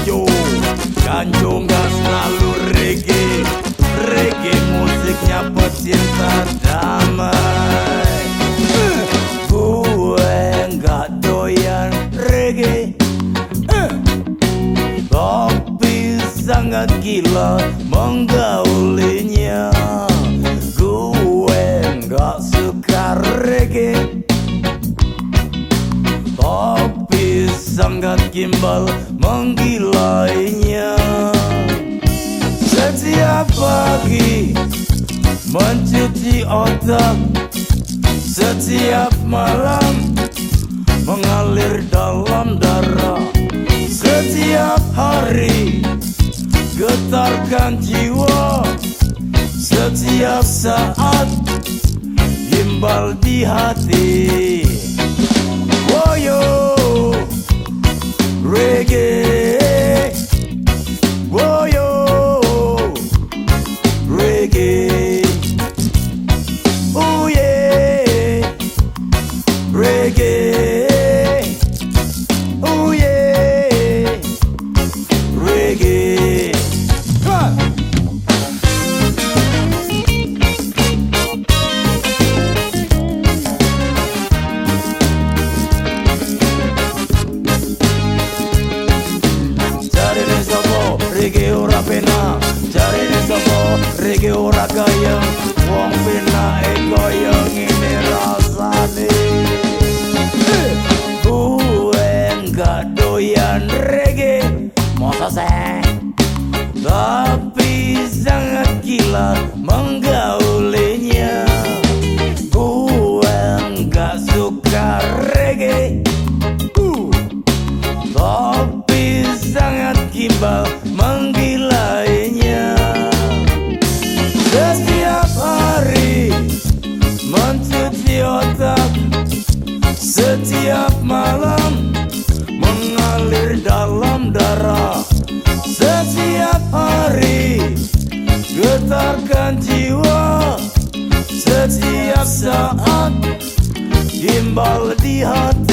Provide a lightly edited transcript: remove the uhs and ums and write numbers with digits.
Woyo, Ganjo nggak selalu reggae. Reggae musiknya pecinta damai. Gue nggak doyan reggae, tapi sangat gila menggaulinya. Gue nggak suka reggae, tapi sangat gimbal menggilainya. Setiap pagi mencuci otak, setiap malam mengalir dalam darah. Setiap hari getarkan jiwa, setiap saat gimbal di hati. Woyo, reggae. Woyo, reggae. Oh yeah, reggae. Oh yeah, reggae. Come on. Reggae ora pena, jarine sapa reggae ora gayeng. Wong pena goyang ini rasane. Gue nggak doyan reggae, masa sih? Tapi sangat gila menggaulinya. Gue nggak suka reggae, tapi sangat gimbal menggilainya. Setiap hari mencuci otak, setiap malam mengalir dalam darah. Setiap hari getarkan jiwa, setiap saat gimbal di hati.